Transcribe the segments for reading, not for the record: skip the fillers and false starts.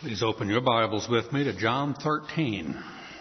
Please open your Bibles with me to John 13.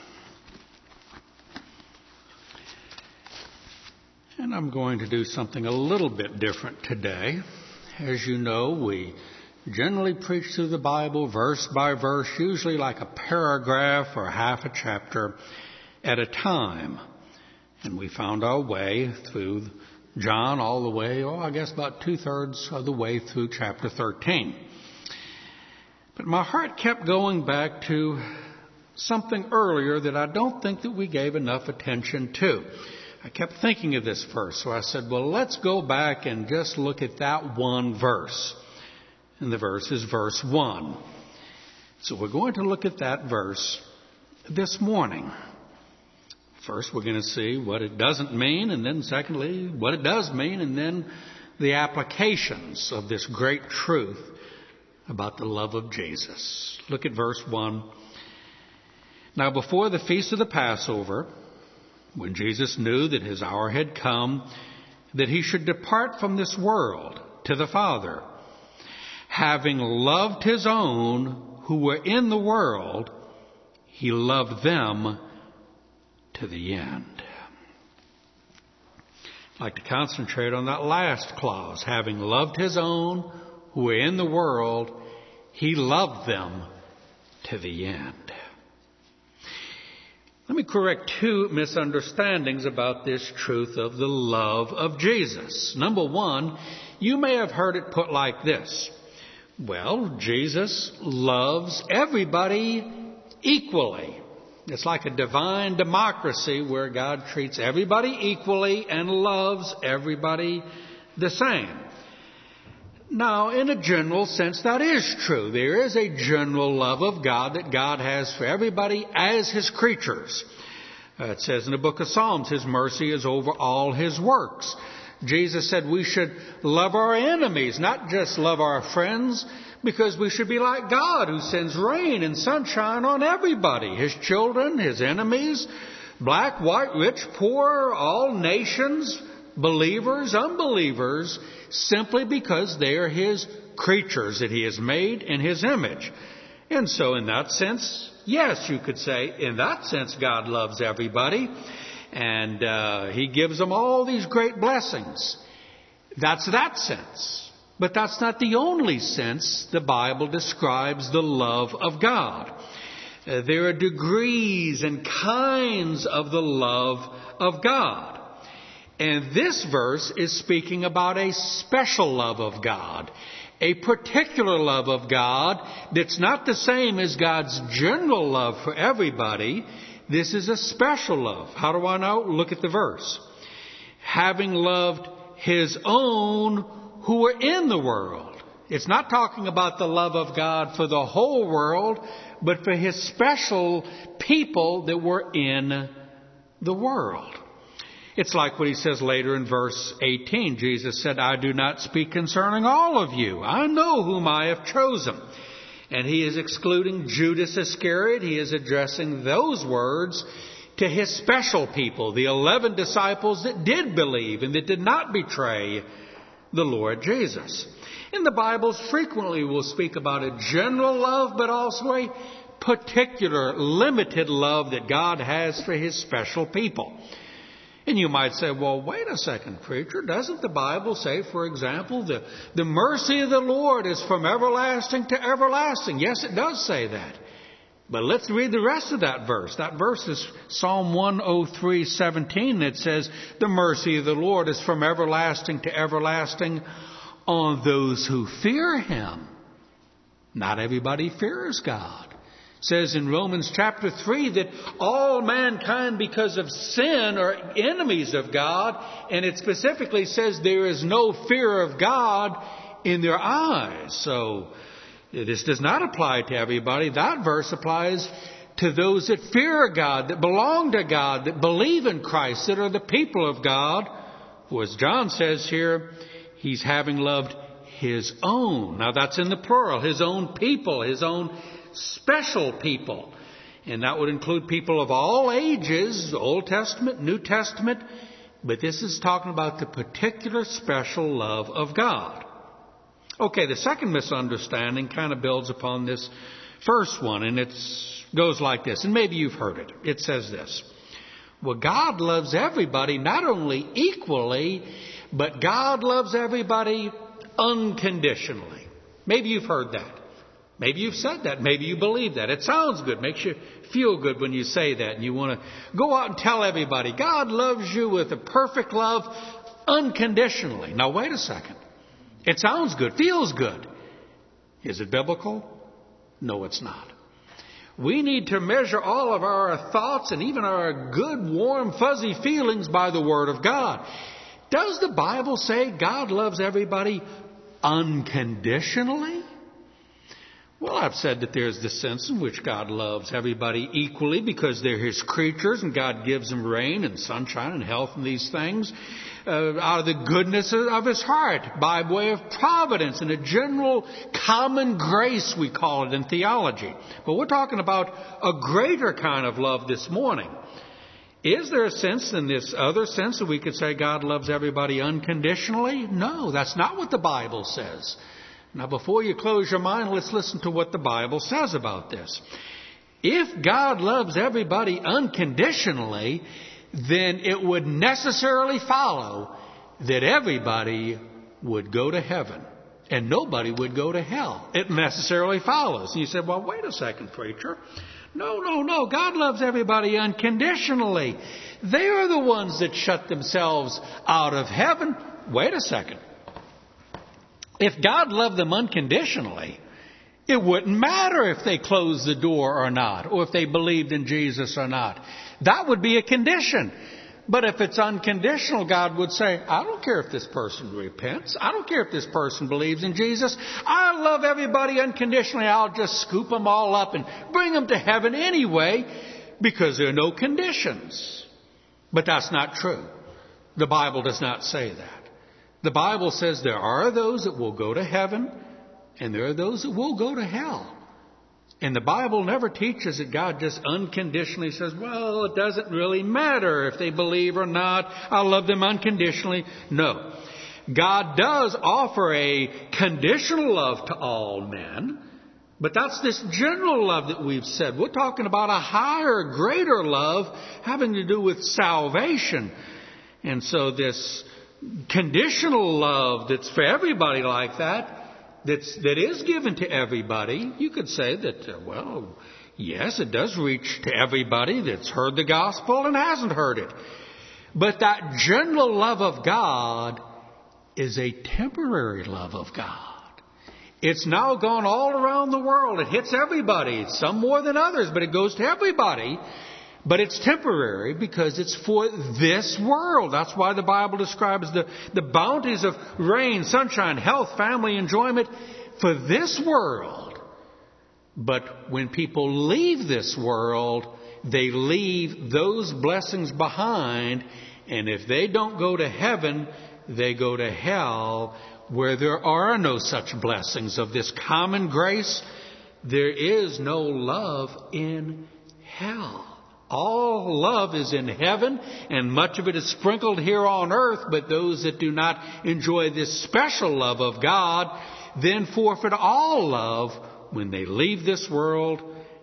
And I'm going to do something a little bit different today. As you know, we generally preach through the Bible verse by verse, usually like a paragraph or half a chapter at a time. And we found our way through John all the way, about 2/3 of the way through chapter 13. But my heart kept going back to something earlier that I don't think that we gave enough attention to. I kept thinking of this verse, so I said, well, let's go back and just look at that one verse. And the verse is verse 1. So we're going to look at that verse this morning. First, we're going to see what it doesn't mean, and then secondly, what it does mean, and then the applications of this great truth about the love of Jesus. Look at verse 1. Now before the feast of the Passover, when Jesus knew that his hour had come, that he should depart from this world to the Father, having loved his own who were in the world, he loved them to the end. I'd like to concentrate on that last clause, having loved his own who were in the world, he loved them to the end. Let me correct two misunderstandings about this truth of the love of Jesus. Number one, you may have heard it put like this. Well, Jesus loves everybody equally. It's like a divine democracy where God treats everybody equally and loves everybody the same. Now, in a general sense, that is true. There is a general love of God that God has for everybody as his creatures. It says in the book of Psalms, his mercy is over all his works. Jesus said we should love our enemies, not just love our friends, because we should be like God who sends rain and sunshine on everybody, his children, his enemies, black, white, rich, poor, all nations, believers, unbelievers, simply because they are his creatures that he has made in his image. And so in that sense, yes, you could say, in that sense, God loves everybody. And he gives them all these great blessings. That's that sense. But that's not the only sense the Bible describes the love of God. There are degrees and kinds of the love of God. And this verse is speaking about a special love of God, a particular love of God that's not the same as God's general love for everybody. This is a special love. How do I know? Look at the verse. Having loved his own who were in the world. It's not talking about the love of God for the whole world, but for his special people that were in the world. It's like what he says later in verse 18. Jesus said, I do not speak concerning all of you. I know whom I have chosen. And he is excluding Judas Iscariot. He is addressing those words to his special people, the 11 disciples that did believe and that did not betray the Lord Jesus. In the Bible, frequently we'll speak about a general love, but also a particular, limited love that God has for his special people. And you might say, well, wait a second, preacher. Doesn't the Bible say, for example, the mercy of the Lord is from everlasting to everlasting? Yes, it does say that. But let's read the rest of that verse. That verse is Psalm 103:17. It says, the mercy of the Lord is from everlasting to everlasting on those who fear him. Not everybody fears God. It says in Romans chapter 3 that all mankind because of sin are enemies of God. And it specifically says there is no fear of God in their eyes. So this does not apply to everybody. That verse applies to those that fear God, that belong to God, that believe in Christ, that are the people of God. For as John says here, he's having loved his own. Now that's in the plural, his own people, his own special people. And that would include people of all ages, Old Testament, New Testament. But this is talking about the particular special love of God. Okay, the second misunderstanding kind of builds upon this First one, and it goes like this, and maybe you've heard it. It says this: well, God loves everybody not only equally, but God loves everybody unconditionally. Maybe you've heard that. Maybe you've said that. Maybe you believe that. It sounds good. Makes you feel good when you say that. And you want to go out and tell everybody, God loves you with a perfect love unconditionally. Now, wait a second. It sounds good. Feels good. Is it biblical? No, it's not. We need to measure all of our thoughts and even our good, warm, fuzzy feelings by the Word of God. Does the Bible say God loves everybody unconditionally? Well, I've said that there's the sense in which God loves everybody equally because they're His creatures and God gives them rain and sunshine and health and these things out of the goodness of His heart by way of providence and a general common grace, we call it in theology. But we're talking about a greater kind of love this morning. Is there a sense in this other sense that we could say God loves everybody unconditionally? No, that's not what the Bible says. Now, before you close your mind, let's listen to what the Bible says about this. If God loves everybody unconditionally, then it would necessarily follow that everybody would go to heaven and nobody would go to hell. It necessarily follows. And you say, well, wait a second, preacher. No. God loves everybody unconditionally. They are the ones that shut themselves out of heaven. Wait a second. If God loved them unconditionally, it wouldn't matter if they closed the door or not, or if they believed in Jesus or not. That would be a condition. But if it's unconditional, God would say, I don't care if this person repents. I don't care if this person believes in Jesus. I love everybody unconditionally. I'll just scoop them all up and bring them to heaven anyway because there are no conditions. But that's not true. The Bible does not say that. The Bible says there are those that will go to heaven and there are those that will go to hell. And the Bible never teaches that God just unconditionally says, well, it doesn't really matter if they believe or not. I love them unconditionally. No. God does offer a conditional love to all men, but that's this general love that we've said. We're talking about a higher, greater love having to do with salvation. And so this conditional love that's for everybody like that is given to everybody, you could say that, well, yes, it does reach to everybody that's heard the gospel and hasn't heard it. But that general love of God is a temporary love of God. It's now gone all around the world. It hits everybody, some more than others, but it goes to everybody. But it's temporary because it's for this world. That's why the Bible describes the bounties of rain, sunshine, health, family, enjoyment for this world. But when people leave this world, they leave those blessings behind. And if they don't go to heaven, they go to hell, where there are no such blessings of this common grace. There is no love in hell. All love is in heaven, and much of it is sprinkled here on earth, but those that do not enjoy this special love of God then forfeit all love when they leave this world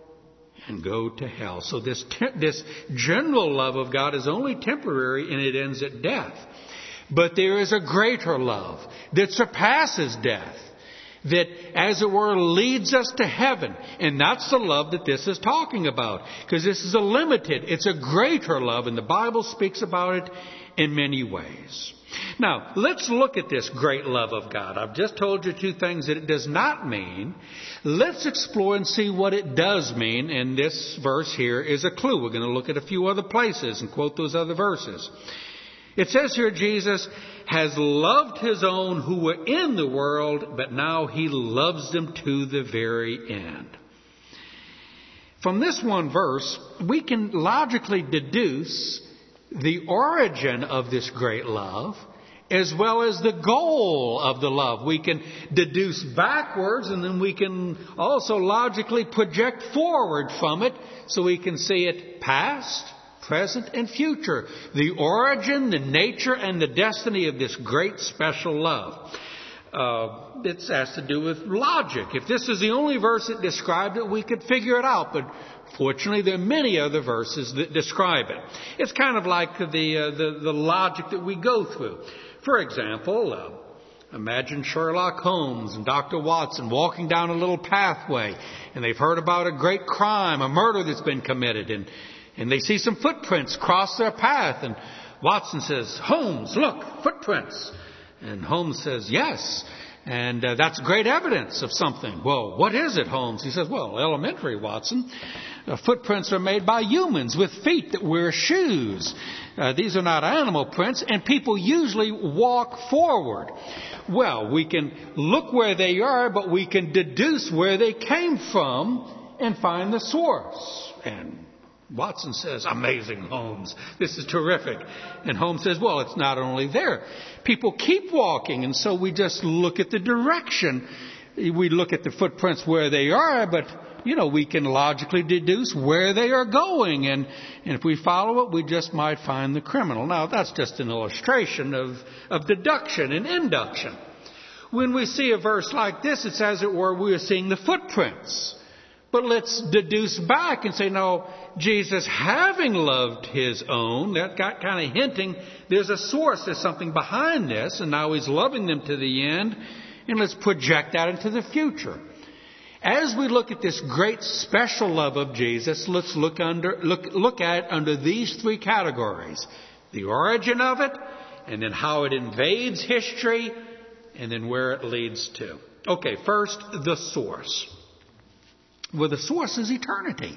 and go to hell. So this general love of God is only temporary, and it ends at death. But there is a greater love that surpasses death, that, as it were, leads us to heaven. And that's the love that this is talking about. Because this is it's a greater love, and the Bible speaks about it in many ways. Now, let's look at this great love of God. I've just told you two things that it does not mean. Let's explore and see what it does mean. And this verse here is a clue. We're going to look at a few other places and quote those other verses. It says here, Jesus has loved His own who were in the world, but now He loves them to the very end. From this one verse, we can logically deduce the origin of this great love, as well as the goal of the love. We can deduce backwards, and then we can also logically project forward from it, so we can see it past, present, and future. The origin, the nature, and the destiny of this great special love. It has to do with logic. If this is the only verse that described it, we could figure it out. But fortunately, there are many other verses that describe it. It's kind of like the logic that we go through. For example, imagine Sherlock Holmes and Dr. Watson walking down a little pathway, and they've heard about a great crime, a murder that's been committed, and they see some footprints cross their path, and Watson says, "Holmes, look, footprints." And Holmes says, "Yes, and that's great evidence of something." "Well, what is it, Holmes?" He says, "Well, elementary, Watson. Footprints are made by humans with feet that wear shoes. These are not animal prints, and people usually walk forward." Well, we can look where they are, but we can deduce where they came from and find the source. And Watson says, "Amazing, Holmes. This is terrific." And Holmes says, "Well, it's not only there. People keep walking, and so we just look at the direction. We look at the footprints where they are, but, we can logically deduce where they are going. And if we follow it, we just might find the criminal." Now, that's just an illustration of deduction and induction. When we see a verse like this, it's as it were we are seeing the footprints. But let's deduce back and say, no, Jesus, having loved his own, that got kind of hinting there's a source, there's something behind this, and now he's loving them to the end, and let's project that into the future. As we look at this great special love of Jesus, let's look at it under these three categories: the origin of it, and then how it invades history, and then where it leads to. Okay, first, the source. Well, the source is eternity.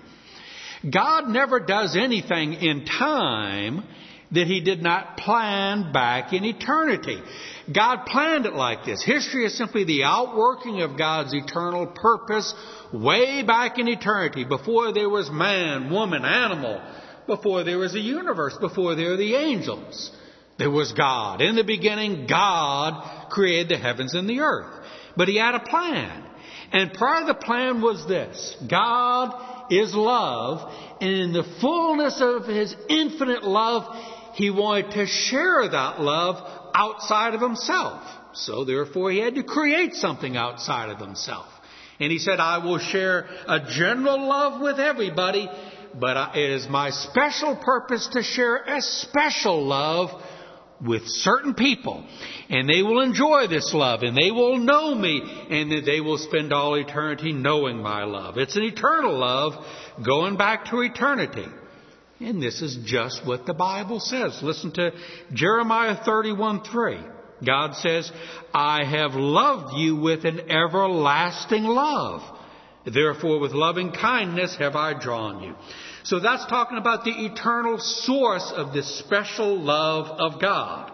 God never does anything in time that he did not plan back in eternity. God planned it like this. History is simply the outworking of God's eternal purpose way back in eternity, before there was man, woman, animal, before there was a universe, before there were the angels. There was God. In the beginning, God created the heavens and the earth. But he had a plan. And part of the plan was this: God is love, and in the fullness of his infinite love, he wanted to share that love outside of himself. So therefore, he had to create something outside of himself. And he said, "I will share a general love with everybody, but it is my special purpose to share a special love with certain people, and they will enjoy this love, and they will know me, and that they will spend all eternity knowing my love." It's an eternal love going back to eternity. And this is just what the Bible says. Listen to Jeremiah 31:3. God says, "I have loved you with an everlasting love. Therefore, with loving kindness have I drawn you." So that's talking about the eternal source of this special love of God.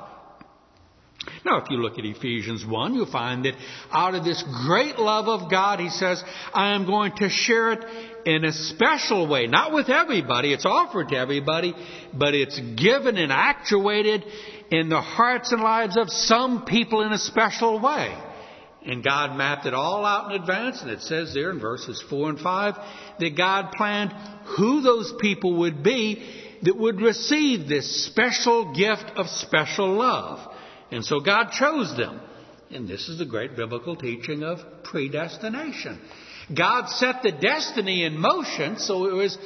Now, if you look at Ephesians 1, you'll find that out of this great love of God, he says, "I am going to share it in a special way." Not with everybody. It's offered to everybody, but it's given and actuated in the hearts and lives of some people in a special way. And God mapped it all out in advance, and it says there in verses 4 and 5 that God planned who those people would be that would receive this special gift of special love. And so God chose them. And this is the great biblical teaching of predestination. God set the destiny in motion, so it was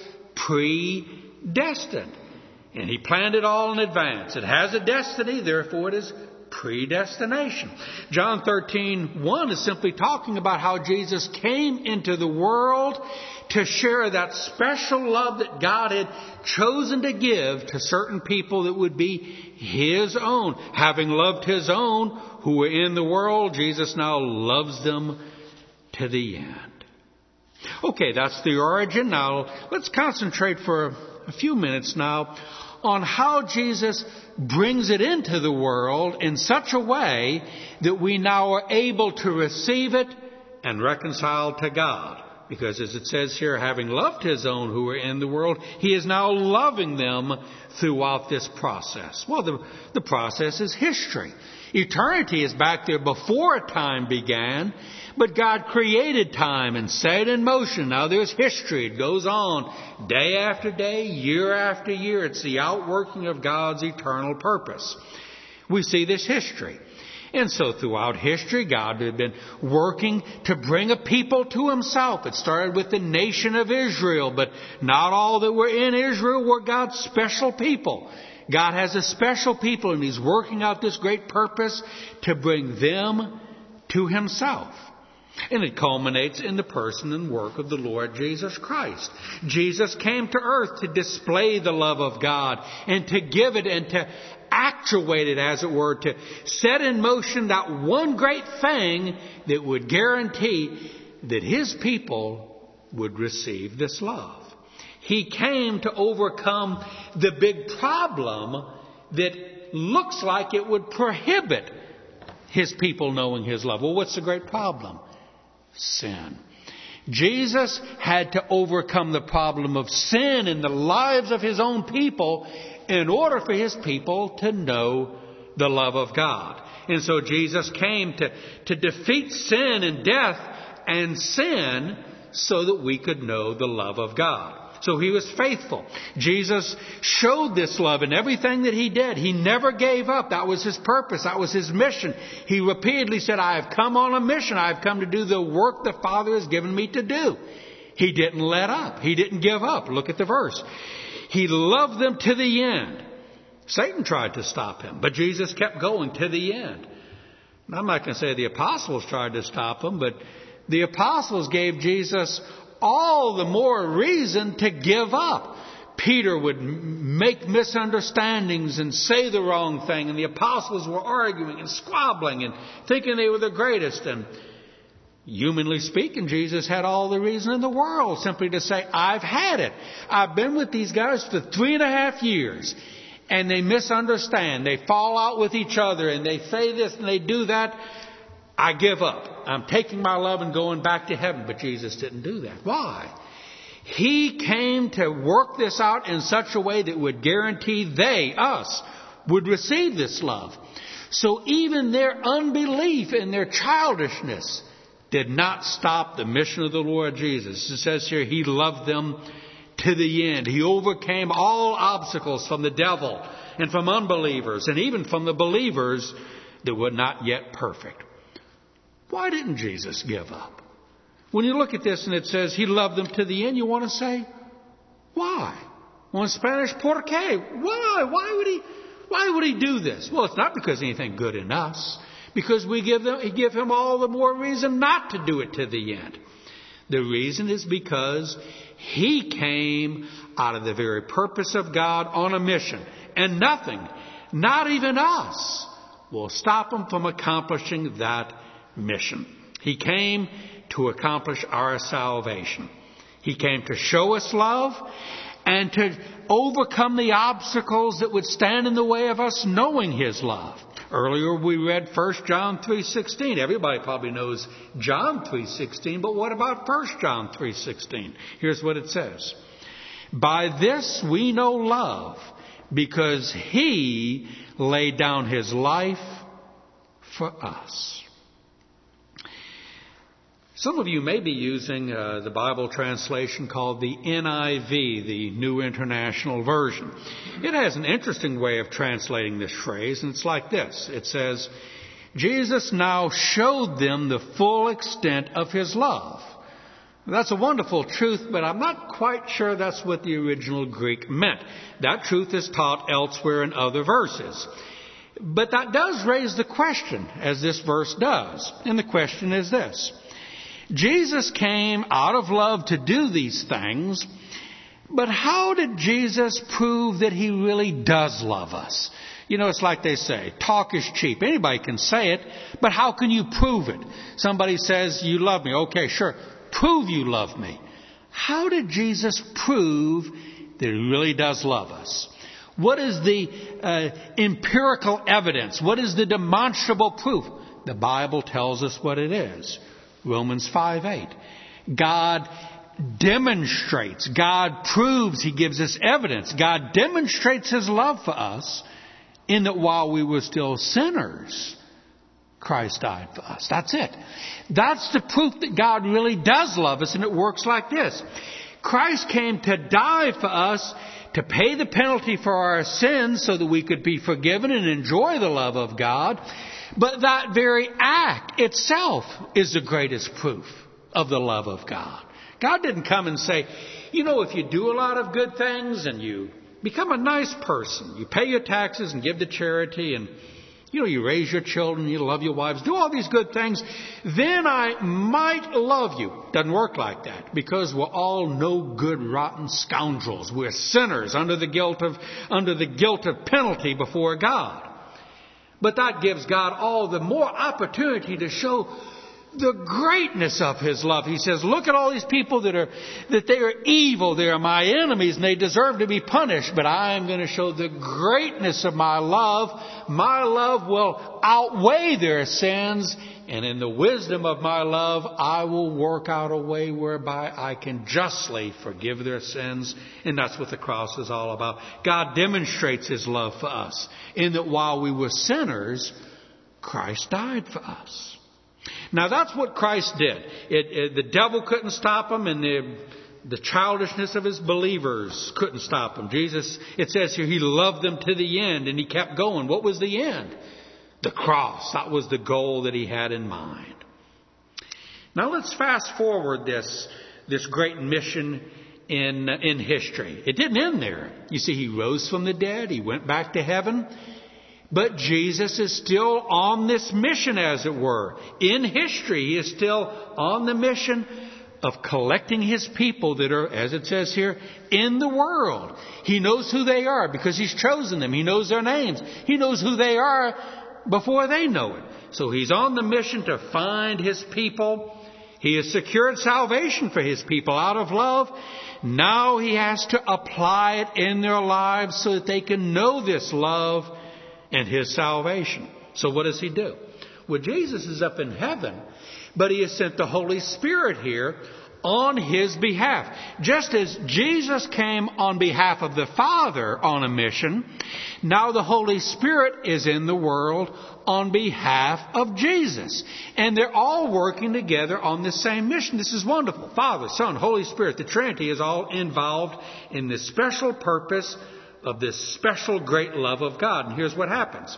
predestined. And he planned it all in advance. It has a destiny, therefore it is predestination. John 13:1 is simply talking about how Jesus came into the world to share that special love that God had chosen to give to certain people that would be his own. Having loved his own who were in the world, Jesus now loves them to the end. Okay, that's the origin. Now, let's concentrate for a few minutes now on how Jesus brings it into the world in such a way that we now are able to receive it and reconcile to God. Because as it says here, having loved his own who were in the world, he is now loving them throughout this process. Well, the process is history. Eternity is back there before time began, but God created time and set it in motion. Now there's history. It goes on day after day, year after year. It's the outworking of God's eternal purpose. We see this history. And so throughout history, God had been working to bring a people to Himself. It started with the nation of Israel, but not all that were in Israel were God's special people. God has a special people, and He's working out this great purpose to bring them to Himself. And it culminates in the person and work of the Lord Jesus Christ. Jesus came to earth to display the love of God and to give it and to actuate it, as it were, to set in motion that one great thing that would guarantee that His people would receive this love. He came to overcome the big problem that looks like it would prohibit His people knowing His love. Well, what's the great problem? Sin. Jesus had to overcome the problem of sin in the lives of His own people in order for His people to know the love of God. And so Jesus came to defeat sin and death and sin so that we could know the love of God. So He was faithful. Jesus showed this love in everything that He did. He never gave up. That was His purpose. That was His mission. He repeatedly said, I have come on a mission. I have come to do the work the Father has given me to do. He didn't let up. He didn't give up. Look at the verse. He loved them to the end. Satan tried to stop Him, but Jesus kept going to the end. Now, I'm not going to say the apostles tried to stop Him, but the apostles gave Jesus all the more reason to give up. Peter would make misunderstandings and say the wrong thing, and the apostles were arguing and squabbling and thinking they were the greatest. And humanly speaking, Jesus had all the reason in the world simply to say, I've had it. I've been with these guys for 3.5 years, and they misunderstand. They fall out with each other, and they say this and they do that. I give up. I'm taking my love and going back to heaven. But Jesus didn't do that. Why? He came to work this out in such a way that would guarantee they, us, would receive this love. So even their unbelief and their childishness did not stop the mission of the Lord Jesus. It says here, He loved them to the end. He overcame all obstacles from the devil and from unbelievers and even from the believers that were not yet perfect. Why didn't Jesus give up? When you look at this and it says He loved them to the end, you want to say, why? Well, in Spanish, ¿por qué? Why? Why would He do this? Well, it's not because anything good in us. Because we give Him all the more reason not to do it to the end. The reason is because He came out of the very purpose of God on a mission. And nothing, not even us, will stop Him from accomplishing that mission. He came to accomplish our salvation. He came to show us love and to overcome the obstacles that would stand in the way of us knowing His love. Earlier we read 1 John 3:16. Everybody probably knows John 3:16, but what about 1 John 3:16? Here's what it says. By this we know love, because He laid down His life for us. Some of you may be using the Bible translation called the NIV, the New International Version. It has an interesting way of translating this phrase, and it's like this. It says, Jesus now showed them the full extent of His love. That's a wonderful truth, but I'm not quite sure that's what the original Greek meant. That truth is taught elsewhere in other verses. But that does raise the question, as this verse does. And the question is this. Jesus came out of love to do these things, but how did Jesus prove that He really does love us? You know, it's like they say, talk is cheap. Anybody can say it, but how can you prove it? Somebody says, you love me. Okay, sure. Prove you love me. How did Jesus prove that He really does love us? What is the empirical evidence? What is the demonstrable proof? The Bible tells us what it is. Romans 5:8. God demonstrates, God proves, He gives us evidence. God demonstrates His love for us in that while we were still sinners, Christ died for us. That's it. That's the proof that God really does love us, and it works like this. Christ came to die for us, to pay the penalty for our sins so that we could be forgiven and enjoy the love of God. But that very act itself is the greatest proof of the love of God. God didn't come and say, if you do a lot of good things and you become a nice person, you pay your taxes and give to charity and you raise your children, you love your wives, do all these good things, then I might love you. Doesn't work like that, because we're all no good, rotten scoundrels. We're sinners under the guilt of penalty before God. But that gives God all the more opportunity to show the greatness of His love. He says, look at all these people that they are evil. They are my enemies and they deserve to be punished. But I am going to show the greatness of my love. My love will outweigh their sins. And in the wisdom of my love, I will work out a way whereby I can justly forgive their sins. And that's what the cross is all about. God demonstrates His love for us in that while we were sinners, Christ died for us. Now that's what Christ did. The devil couldn't stop Him, and the childishness of His believers couldn't stop Him. Jesus, it says here, He loved them to the end, and He kept going. What was the end? The cross. That was the goal that He had in mind. Now let's fast forward this great mission in history. It didn't end there. You see, He rose from the dead. He went back to heaven. But Jesus is still on this mission, as it were. In history, He is still on the mission of collecting His people that are, as it says here, in the world. He knows who they are because He's chosen them. He knows their names. He knows who they are before they know it. So He's on the mission to find His people. He has secured salvation for His people out of love. Now He has to apply it in their lives so that they can know this love and His salvation. So what does He do? Well, Jesus is up in heaven, but He has sent the Holy Spirit here on His behalf. Just as Jesus came on behalf of the Father on a mission, now the Holy Spirit is in the world on behalf of Jesus. And they're all working together on the same mission. This is wonderful. Father, Son, Holy Spirit, the Trinity is all involved in this special purpose of this special great love of God. And here's what happens.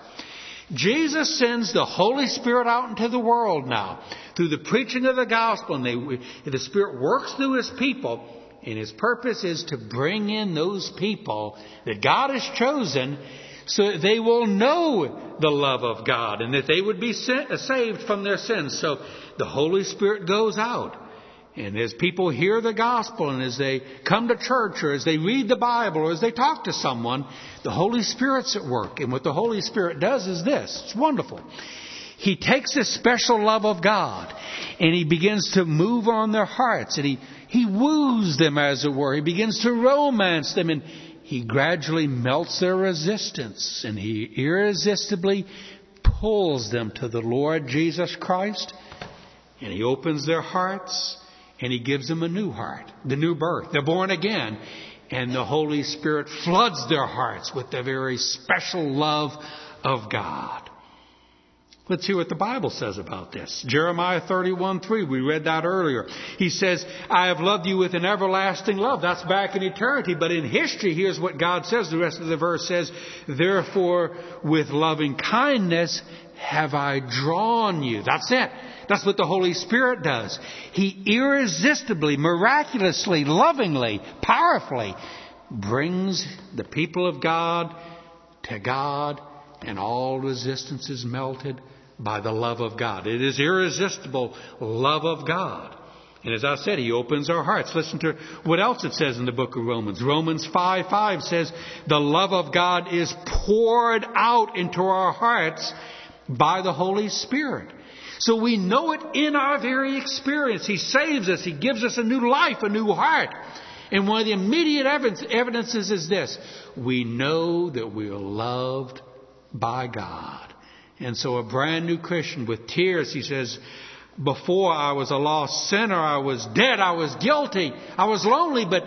Jesus sends the Holy Spirit out into the world now through the preaching of the gospel. And the Spirit works through His people. And His purpose is to bring in those people that God has chosen so that they will know the love of God and that they would be saved from their sins. So the Holy Spirit goes out. And as people hear the gospel and as they come to church or as they read the Bible or as they talk to someone, the Holy Spirit's at work. And what the Holy Spirit does is this. It's wonderful. He takes this special love of God and He begins to move on their hearts. And He woos them, as it were. He begins to romance them. And He gradually melts their resistance. And He irresistibly pulls them to the Lord Jesus Christ. And He opens their hearts. And He gives them a new heart, the new birth. They're born again. And the Holy Spirit floods their hearts with the very special love of God. Let's hear what the Bible says about this. Jeremiah 31:3, we read that earlier. He says, I have loved you with an everlasting love. That's back in eternity. But in history, here's what God says. The rest of the verse says, therefore, with loving kindness have I drawn you. That's it. That's what the Holy Spirit does. He irresistibly, miraculously, lovingly, powerfully brings the people of God to God, and all resistance is melted by the love of God. It is irresistible love of God. And as I said, He opens our hearts. Listen to what else it says in the book of Romans. Romans 5:5 says, the love of God is poured out into our hearts by the Holy Spirit. So we know it in our very experience. He saves us. He gives us a new life, a new heart. And one of the immediate evidences is this. We know that we are loved by God. And so a brand new Christian with tears, he says, before I was a lost sinner, I was dead, I was guilty, I was lonely, but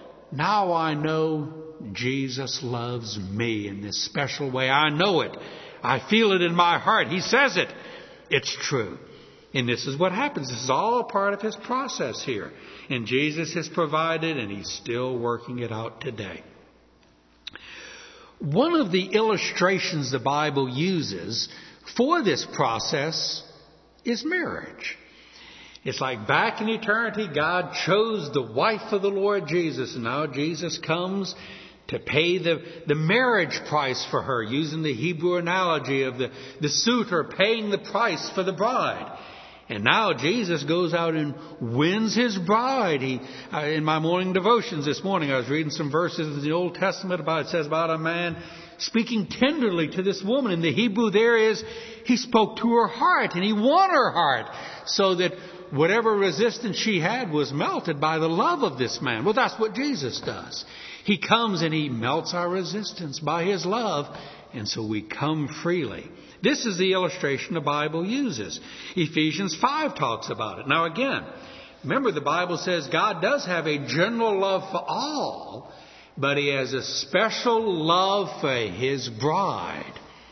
now I know Jesus loves me in this special way. I know it. I feel it in my heart. He says it. It's true. And this is what happens. This is all part of His process here. And Jesus has provided, and He's still working it out today. One of the illustrations the Bible uses for this process is marriage. It's like back in eternity, God chose the wife of the Lord Jesus. And now Jesus comes to pay the marriage price for her, using the Hebrew analogy of the suitor paying the price for the bride. And now Jesus goes out and wins his bride. In my morning devotions this morning, I was reading some verses in the Old Testament it says about a man speaking tenderly to this woman. In the Hebrew there is, he spoke to her heart and he won her heart so that whatever resistance she had was melted by the love of this man. Well, that's what Jesus does. He comes and he melts our resistance by his love, and so we come freely. This is the illustration the Bible uses. Ephesians 5 talks about it. Now again, remember the Bible says God does have a general love for all, but he has a special love for his bride.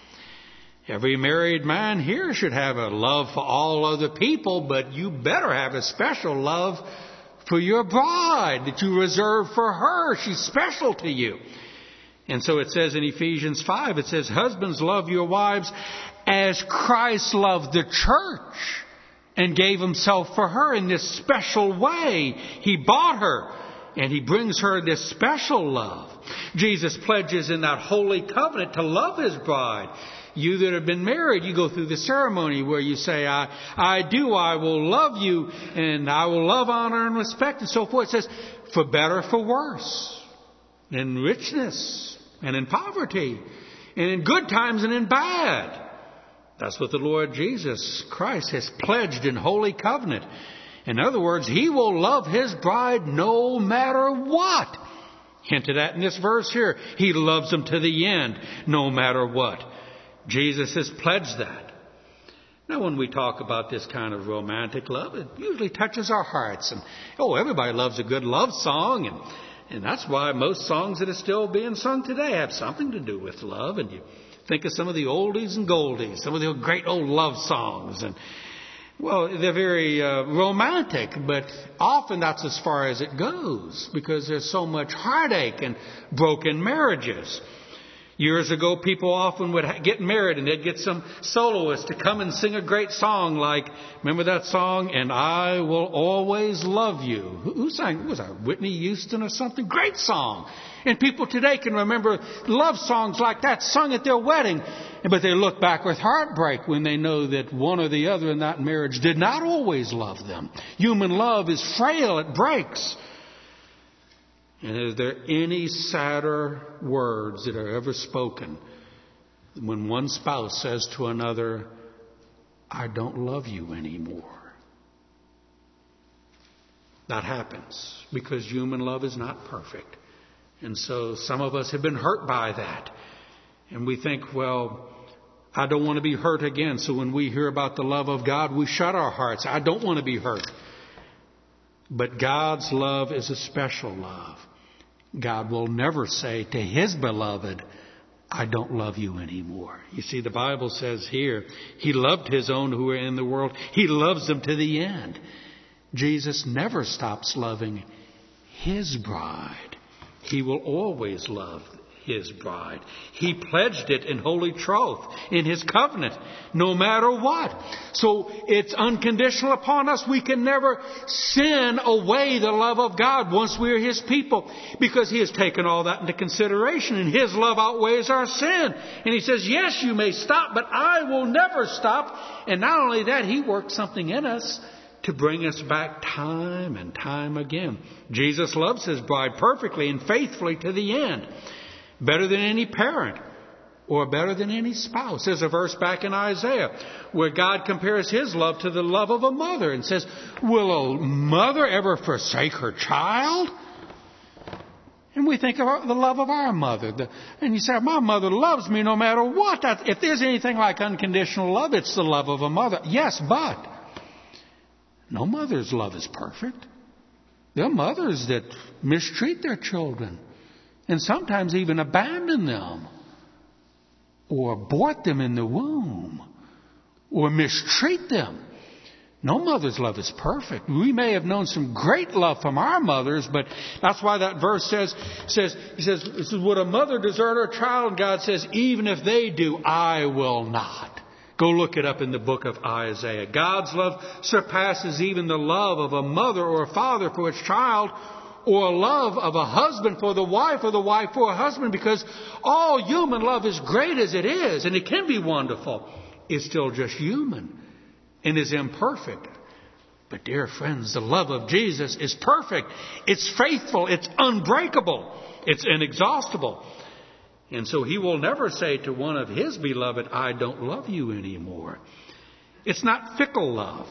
Every married man here should have a love for all other people, but you better have a special love for your bride that you reserve for her. She's special to you. And so it says in Ephesians 5, it says, husbands, love your wives as Christ loved the church and gave himself for her in this special way. He bought her and he brings her this special love. Jesus pledges in that holy covenant to love his bride. You that have been married, you go through the ceremony where you say, I will love you, and I will love, honor, and respect, and so forth. It says, for better, for worse, in richness, and in poverty, and in good times and in bad. That's what the Lord Jesus Christ has pledged in holy covenant. In other words, he will love his bride no matter what. Hinted at in this verse here. He loves them to the end, no matter what. Jesus has pledged that. Now, when we talk about this kind of romantic love, it usually touches our hearts. And everybody loves a good love song, and that's why most songs that are still being sung today have something to do with love. And you think of some of the oldies and goldies, some of the great old love songs, and they're very romantic, but often that's as far as it goes because there's so much heartache and broken marriages. Years ago, people often would get married and they'd get some soloist to come and sing a great song like, remember that song, And I Will Always Love You? Who sang? Was that Whitney Houston or something? Great song. And people today can remember love songs like that sung at their wedding. But they look back with heartbreak when they know that one or the other in that marriage did not always love them. Human love is frail. It breaks. And is there any sadder words that are ever spoken than when one spouse says to another, I don't love you anymore? That happens because human love is not perfect. And so some of us have been hurt by that. And we think, I don't want to be hurt again. So when we hear about the love of God, we shut our hearts. I don't want to be hurt. But God's love is a special love. God will never say to his beloved, I don't love you anymore. You see, the Bible says here, he loved his own who are in the world. He loves them to the end. Jesus never stops loving his bride. He will always love his bride. He pledged it in holy troth, in his covenant, no matter what. So it's unconditional upon us. We can never sin away the love of God once we are his people, because he has taken all that into consideration, and his love outweighs our sin. And he says, yes, you may stop, but I will never stop. And not only that, he works something in us to bring us back time and time again. Jesus loves his bride perfectly and faithfully to the end. Better than any parent or better than any spouse. There's a verse back in Isaiah where God compares his love to the love of a mother and says, will a mother ever forsake her child? And we think of the love of our mother. And you say, my mother loves me no matter what. If there's anything like unconditional love, it's the love of a mother. Yes, but no mother's love is perfect. There are mothers that mistreat their children and sometimes even abandon them or abort them in the womb or mistreat them. No mother's love is perfect. We may have known some great love from our mothers, but that's why that verse says, would a mother desert her child? And God says, even if they do, I will not. Go look it up in the book of Isaiah. God's love surpasses even the love of a mother or a father for its child, or a love of a husband for the wife, or the wife for a husband, because all human love, as great as it is, and it can be wonderful, is still just human and is imperfect. But dear friends, the love of Jesus is perfect. It's faithful. It's unbreakable. It's inexhaustible. And so he will never say to one of his beloved, I don't love you anymore. It's not fickle love.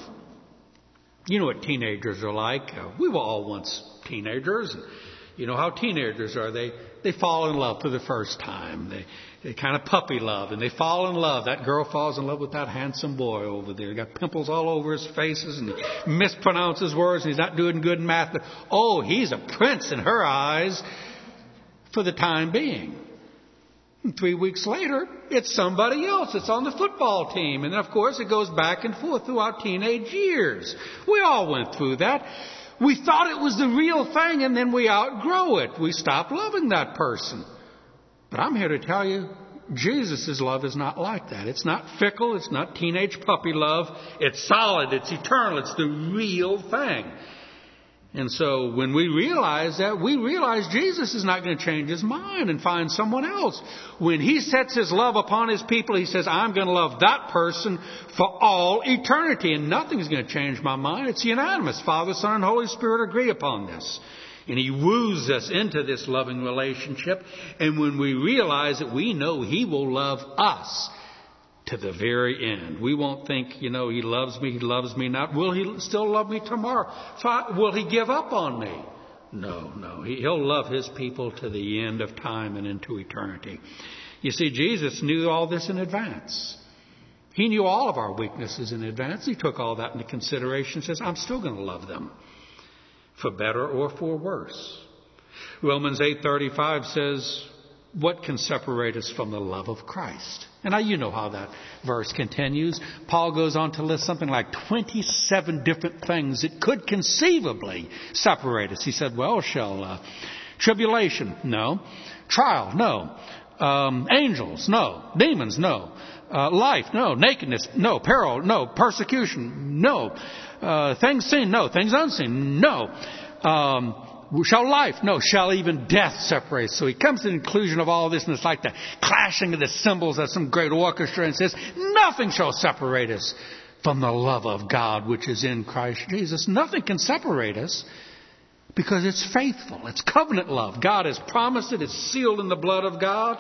You know what teenagers are like. We were all once teenagers. You know how teenagers are. They fall in love for the first time. They kind of puppy love, and they fall in love. That girl falls in love with that handsome boy over there. He got pimples all over his faces, and he mispronounces words, and he's not doing good in math. But, oh, he's a prince in her eyes for the time being. And 3 weeks later, it's somebody else. It's on the football team. And, of course, it goes back and forth throughout teenage years. We all went through that. We thought it was the real thing, and then we outgrow it. We stop loving that person. But I'm here to tell you, Jesus' love is not like that. It's not fickle. It's not teenage puppy love. It's solid. It's eternal. It's the real thing. And so when we realize that, we realize Jesus is not going to change his mind and find someone else. When he sets his love upon his people, he says, I'm going to love that person for all eternity. And nothing's going to change my mind. It's unanimous. Father, Son, and Holy Spirit agree upon this. And he woos us into this loving relationship. And when we realize that, we know he will love us to the very end. We won't think, he loves me not. Will he still love me tomorrow? Will he give up on me? No. He'll love his people to the end of time and into eternity. You see, Jesus knew all this in advance. He knew all of our weaknesses in advance. He took all that into consideration and says, I'm still going to love them, for better or for worse. Romans 8:35 says, what can separate us from the love of Christ? And now you know how that verse continues. Paul goes on to list something like 27 different things that could conceivably separate us. He said, shall tribulation? No. Trial? No. Angels? No. Demons? No. Life? No. Nakedness? No. Peril? No. Persecution? No. Things seen? No. Things unseen? No. Shall life? No. Shall even death separate? So he comes to the conclusion of all this, and it's like the clashing of the cymbals of some great orchestra, and says, nothing shall separate us from the love of God which is in Christ Jesus. Nothing can separate us because it's faithful. It's covenant love. God has promised it. It's sealed in the blood of God.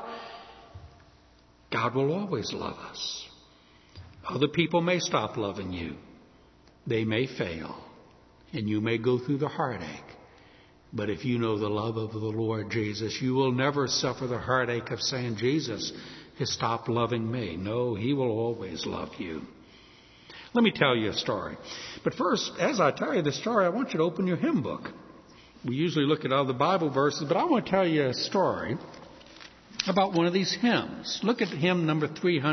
God will always love us. Other people may stop loving you. They may fail, and you may go through the heartache. But if you know the love of the Lord Jesus, you will never suffer the heartache of saying, Jesus has stopped loving me. No, he will always love you. Let me tell you a story. But first, as I tell you the story, I want you to open your hymn book. We usually look at other Bible verses, but I want to tell you a story about one of these hymns. Look at hymn number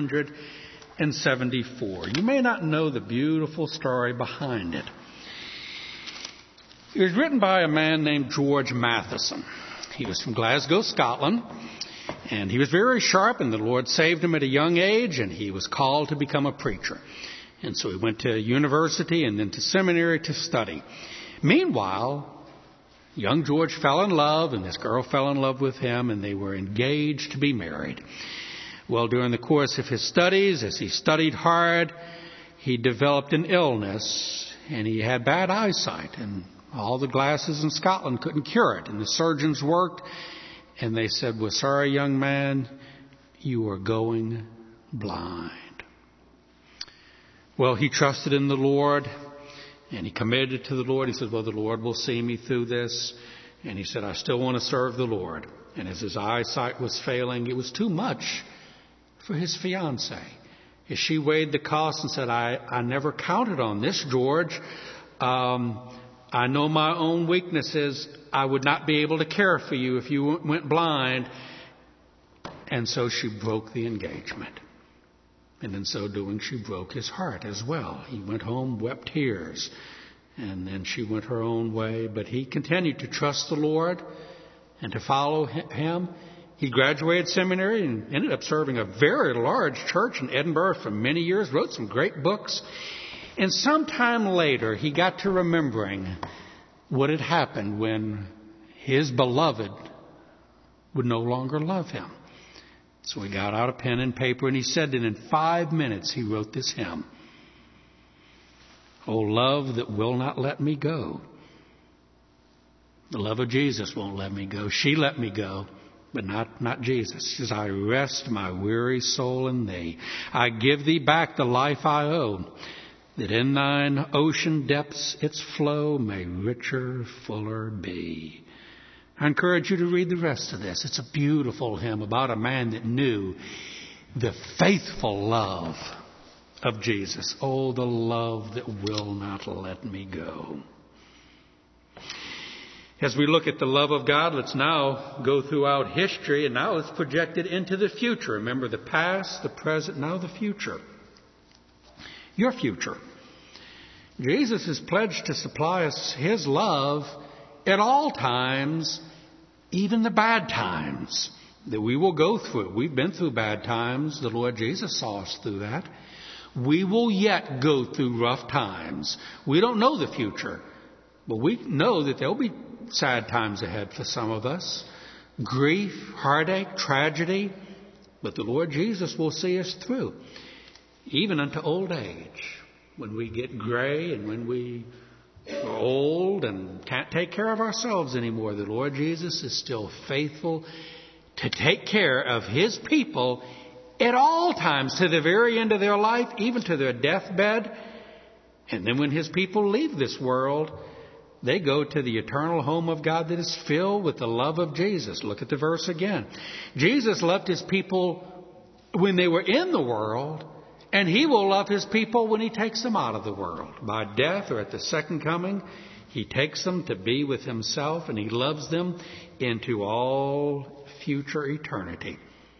374. You may not know the beautiful story behind it. It was written by a man named George Matheson. He was from Glasgow, Scotland, and he was very sharp, and the Lord saved him at a young age, and he was called to become a preacher. And so he went to university and then to seminary to study. Meanwhile, young George fell in love, and this girl fell in love with him, and they were engaged to be married. Well, during the course of his studies, as he studied hard, he developed an illness, and he had bad eyesight, and all the glasses in Scotland couldn't cure it. And the surgeons worked, and they said, we're sorry, young man, you are going blind. Well, he trusted in the Lord, and he committed to the Lord. He said, the Lord will see me through this. And he said, I still want to serve the Lord. And as his eyesight was failing, it was too much for his fiancée. As she weighed the cost and said, I never counted on this, George. I know my own weaknesses. I would not be able to care for you if you went blind. And so she broke the engagement. And in so doing, she broke his heart as well. He went home, wept tears. And then she went her own way. But he continued to trust the Lord and to follow him. He graduated seminary and ended up serving a very large church in Edinburgh for many years, wrote some great books. And sometime later, he got to remembering what had happened when his beloved would no longer love him. So he got out a pen and paper, and he said that in 5 minutes he wrote this hymn. Oh, love that will not let me go. The love of Jesus won't let me go. She let me go, but not Jesus. She says, I rest my weary soul in thee. I give thee back the life I owe, that in thine ocean depths its flow may richer, fuller be. I encourage you to read the rest of this. It's a beautiful hymn about a man that knew the faithful love of Jesus. Oh, the love that will not let me go. As we look at the love of God, let's now go throughout history, and now let's project it into the future. Remember the past, the present, now the future. Your future. Jesus is pledged to supply us His love at all times, even the bad times that we will go through. We've been through bad times. The Lord Jesus saw us through that. We will yet go through rough times. We don't know the future, but we know that there'll be sad times ahead for some of us. Grief, heartache, tragedy. But the Lord Jesus will see us through, even unto old age. When we get gray and when we are old and can't take care of ourselves anymore, the Lord Jesus is still faithful to take care of His people at all times, to the very end of their life, even to their deathbed. And then when His people leave this world, they go to the eternal home of God that is filled with the love of Jesus. Look at the verse again. Jesus loved His people when they were in the world, and He will love His people when He takes them out of the world. By death or at the second coming, He takes them to be with Himself, and He loves them into all future eternity.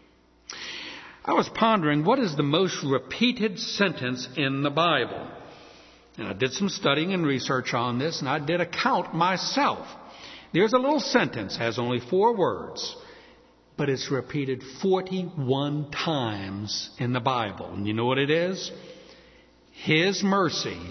I was pondering, what is the most repeated sentence in the Bible? And I did some studying and research on this, and I did a count myself. There's a little sentence, has only 4 words, but it's repeated 41 times in the Bible. And you know what it is? His mercy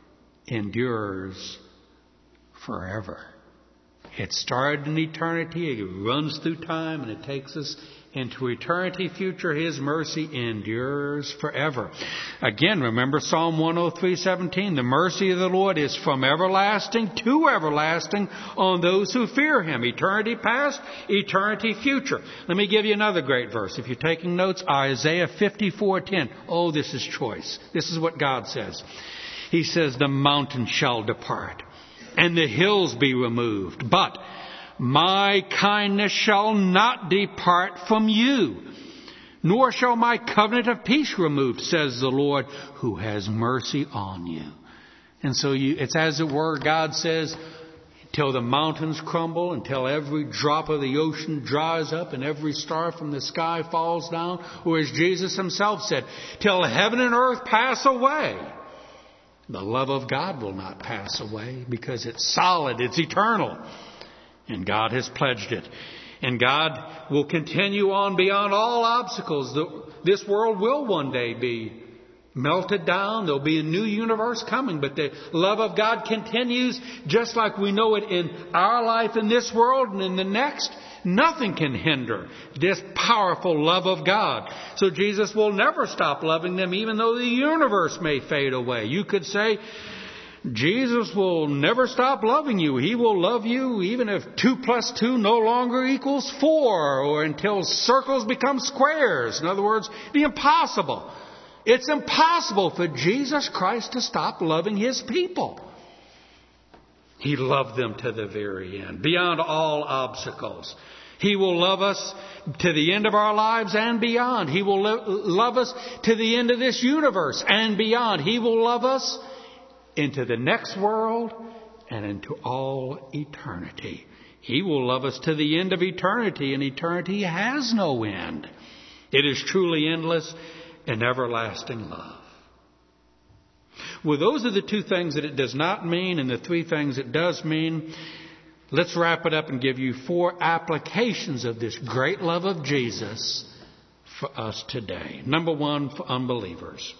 endures forever. It started in eternity, it runs through time, and it takes us into eternity future. His mercy endures forever. Again, remember Psalm 103:17. The mercy of the Lord is from everlasting to everlasting on those who fear Him. Eternity past, eternity future. Let me give you another great verse. If you're taking notes, Isaiah 54:10. Oh, this is choice. This is what God says. He says, the mountains shall depart and the hills be removed, but my kindness shall not depart from you, nor shall my covenant of peace removed, says the Lord, who has mercy on you. And so it's as it were, God says, till the mountains crumble, until every drop of the ocean dries up and every star from the sky falls down, or as Jesus Himself said, till heaven and earth pass away, the love of God will not pass away, because it's solid, it's eternal. And God has pledged it. And God will continue on beyond all obstacles. This world will one day be melted down. There'll be a new universe coming. But the love of God continues just like we know it in our life in this world and in the next. Nothing can hinder this powerful love of God. So Jesus will never stop loving them, even though the universe may fade away. You could say, Jesus will never stop loving you. He will love you even if 2 + 2 no longer equals 4, or until circles become squares. In other words, the impossible. It's impossible for Jesus Christ to stop loving His people. He loved them to the very end, beyond all obstacles. He will love us to the end of our lives and beyond. He will love us to the end of this universe and beyond. He will love us into the next world and into all eternity. He will love us to the end of eternity, and eternity has no end. It is truly endless and everlasting love. Well, those are the 2 things that it does not mean, and the 3 things it does mean. let's wrap it up and give you 4 applications of this great love of Jesus for us today. Number 1, for unbelievers.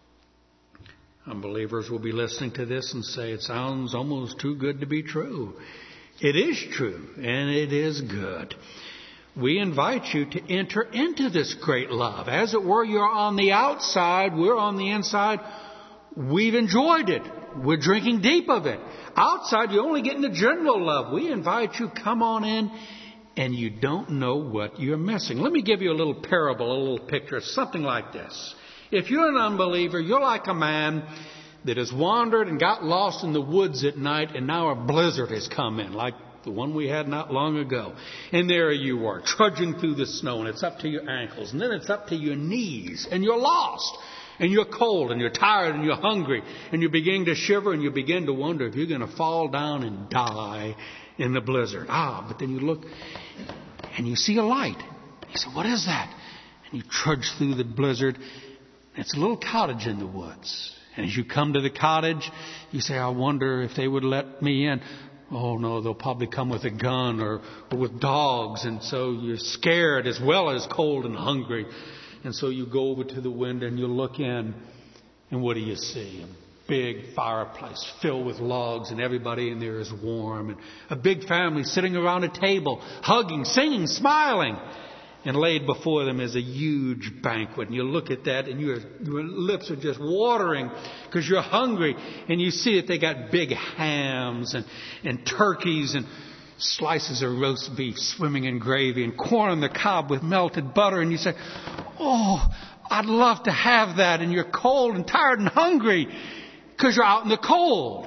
Unbelievers will be listening to this and say, it sounds almost too good to be true. It is true, and it is good. We invite you to enter into this great love. As it were, you're on the outside, we're on the inside. We've enjoyed it. We're drinking deep of it. Outside, you're only getting the general love. We invite you, come on in, and you don't know what you're missing. Let me give you a little parable, a little picture, something like this. If you're an unbeliever, you're like a man that has wandered and got lost in the woods at night, and now a blizzard has come in, like the one we had not long ago. And there you are, trudging through the snow, and it's up to your ankles, and then it's up to your knees, and you're lost, and you're cold, and you're tired, and you're hungry, and you're beginning to shiver, and you begin to wonder if you're going to fall down and die in the blizzard. But then you look, and you see a light. You say, what is that? And you trudge through the blizzard. It's a little cottage in the woods. And as you come to the cottage, you say, I wonder if they would let me in. Oh, no, they'll probably come with a gun or with dogs. And so you're scared as well as cold and hungry. And so you go over to the window and you look in. And what do you see? A big fireplace filled with logs, and everybody in there is warm. And a big family sitting around a table, hugging, singing, smiling. And laid before them is a huge banquet. And you look at that and your lips are just watering because you're hungry. And you see that they got big hams and turkeys and slices of roast beef swimming in gravy and corn on the cob with melted butter. And you say, oh, I'd love to have that. And you're cold and tired and hungry because you're out in the cold.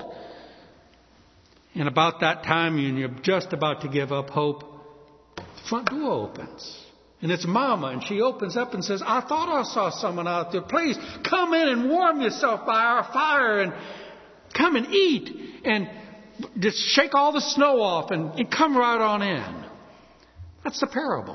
And about that time, and you're just about to give up hope, the front door opens. And it's Mama, and she opens up and says, I thought I saw someone out there. Please come in and warm yourself by our fire and come and eat and just shake all the snow off and come right on in. That's the parable.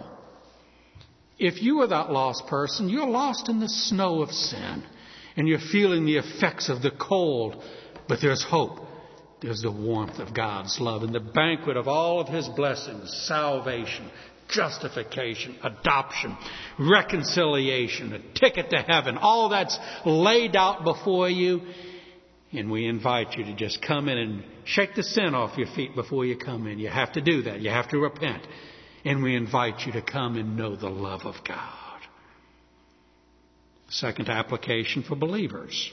If you are that lost person, you're lost in the snow of sin and you're feeling the effects of the cold, but there's hope. There's the warmth of God's love and the banquet of all of His blessings, salvation, justification, adoption, reconciliation, a ticket to heaven. All that's laid out before you. And we invite you to just come in and shake the sin off your feet before you come in. You have to do that. You have to repent. And we invite you to come and know the love of God. Second application for believers.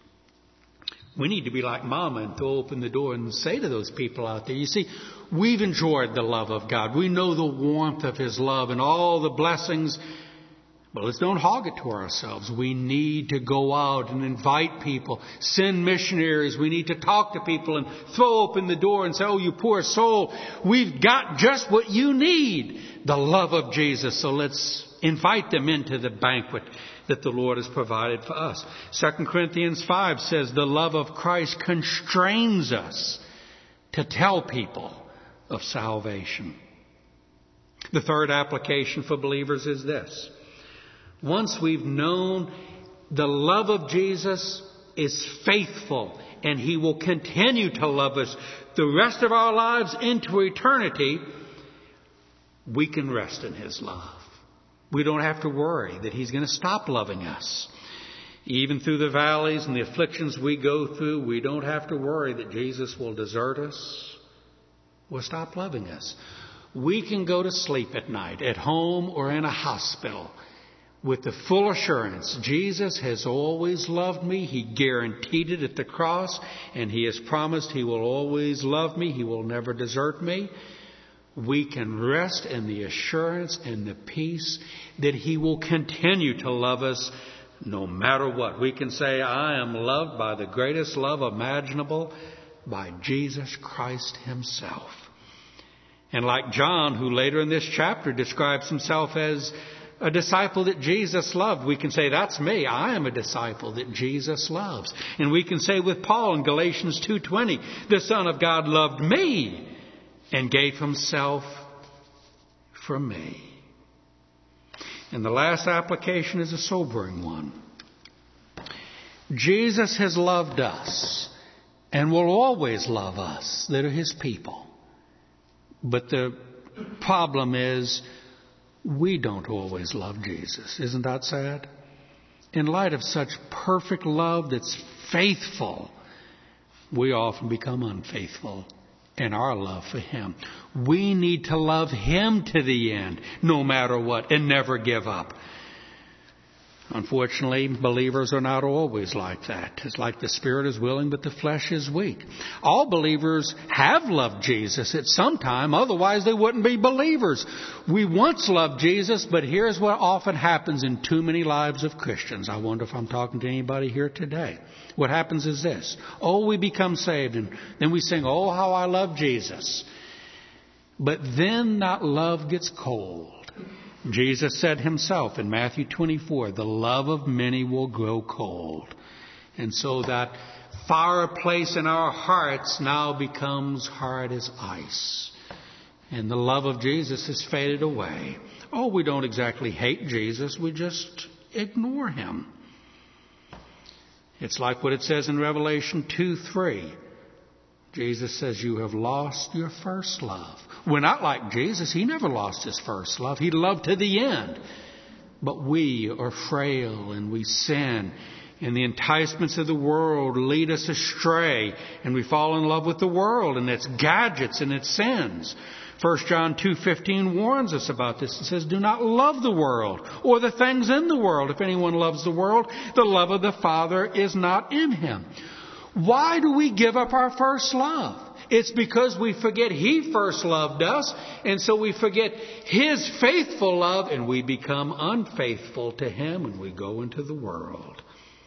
We need to be like Mama and throw open the door and say to those people out there, you see, we've enjoyed the love of God. We know the warmth of His love and all the blessings. But let's don't hog it to ourselves. We need to go out and invite people, send missionaries. We need to talk to people and throw open the door and say, oh, you poor soul, we've got just what you need, the love of Jesus. So let's invite them into the banquet that the Lord has provided for us. 2 Corinthians 5 says the love of Christ constrains us to tell people of salvation. The third application for believers is this. Once we've known the love of Jesus is faithful and He will continue to love us the rest of our lives into eternity, we can rest in His love. We don't have to worry that He's going to stop loving us. Even through the valleys and the afflictions we go through, we don't have to worry that Jesus will desert us or stop loving us. We can go to sleep at night, at home or in a hospital, with the full assurance, Jesus has always loved me. He guaranteed it at the cross, and He has promised He will always love me. He will never desert me. We can rest in the assurance and the peace that He will continue to love us no matter what. We can say, I am loved by the greatest love imaginable, by Jesus Christ Himself. And like John, who later in this chapter describes himself as a disciple that Jesus loved, we can say, that's me. I am a disciple that Jesus loves. And we can say with Paul in Galatians 2:20, the Son of God loved me and gave Himself for me. And the last application is a sobering one. Jesus has loved us and will always love us that are His people. But the problem is we don't always love Jesus. Isn't that sad? In light of such perfect love that's faithful, we often become unfaithful in our love for Him. We need to love Him to the end, no matter what, and never give up. Unfortunately, believers are not always like that. It's like the spirit is willing, but the flesh is weak. All believers have loved Jesus at some time, otherwise they wouldn't be believers. We once loved Jesus, but here's what often happens in too many lives of Christians. I wonder if I'm talking to anybody here today. What happens is this. Oh, we become saved, and then we sing, oh, how I love Jesus. But then that love gets cold. Jesus said Himself in Matthew 24, the love of many will grow cold. And so that fireplace in our hearts now becomes hard as ice. And the love of Jesus has faded away. Oh, we don't exactly hate Jesus. We just ignore Him. It's like what it says in Revelation 2:3. Jesus says, you have lost your first love. We're not like Jesus. He never lost His first love. He loved to the end. But we are frail and we sin. And the enticements of the world lead us astray. And we fall in love with the world and its gadgets and its sins. 1 John 2:15 warns us about this. It says, do not love the world or the things in the world. If anyone loves the world, the love of the Father is not in him. Why do we give up our first love? It's because we forget He first loved us, and so we forget His faithful love, and we become unfaithful to Him, and we go into the world.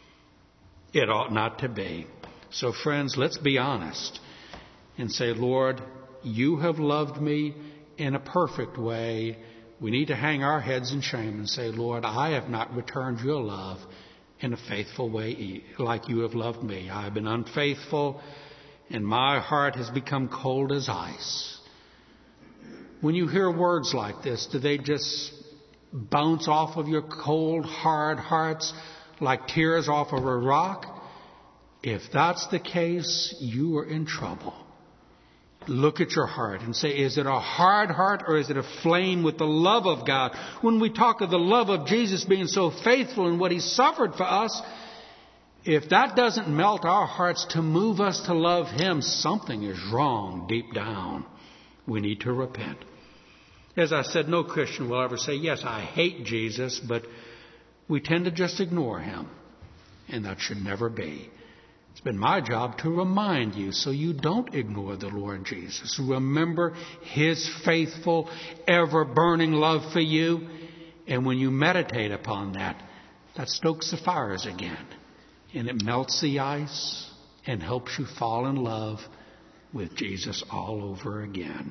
It ought not to be. So friends, let's be honest and say, Lord, You have loved me in a perfect way. We need to hang our heads in shame and say, Lord, I have not returned Your love in a faithful way like You have loved me. I have been unfaithful, and my heart has become cold as ice. When you hear words like this, do they just bounce off of your cold, hard hearts like tears off of a rock? If that's the case, you are in trouble. Look at your heart and say, is it a hard heart or is it aflame with the love of God? When we talk of the love of Jesus being so faithful in what He suffered for us, if that doesn't melt our hearts to move us to love Him, something is wrong deep down. We need to repent. As I said, no Christian will ever say, yes, I hate Jesus, but we tend to just ignore Him. And that should never be. It's been my job to remind you so you don't ignore the Lord Jesus. Remember His faithful, ever-burning love for you. And when you meditate upon that, that stokes the fires again. And it melts the ice and helps you fall in love with Jesus all over again.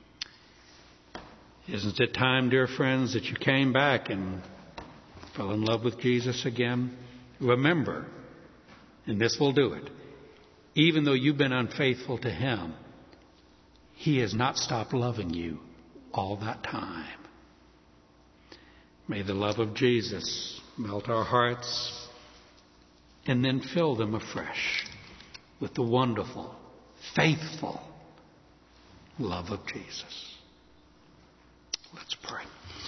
Isn't it time, dear friends, that you came back and fell in love with Jesus again? Remember, and this will do it, even though you've been unfaithful to Him, He has not stopped loving you all that time. May the love of Jesus melt our hearts and then fill them afresh with the wonderful, faithful love of Jesus. Let's pray.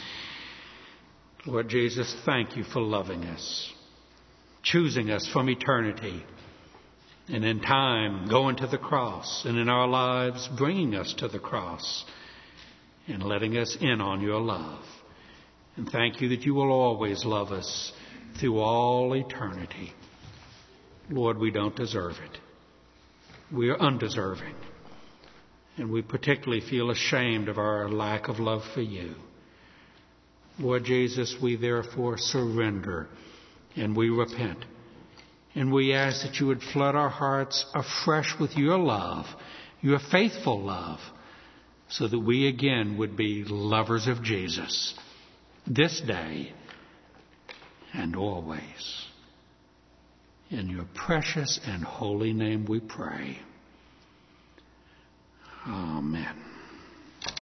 Lord Jesus, thank You for loving us, choosing us from eternity, and in time going to the cross, and in our lives bringing us to the cross and letting us in on Your love. And thank You that You will always love us through all eternity. Lord, we don't deserve it. We are undeserving. And we particularly feel ashamed of our lack of love for You. Lord Jesus, we therefore surrender and we repent. And we ask that You would flood our hearts afresh with Your love, Your faithful love, so that we again would be lovers of Jesus this day and always. In Your precious and holy name we pray. Amen.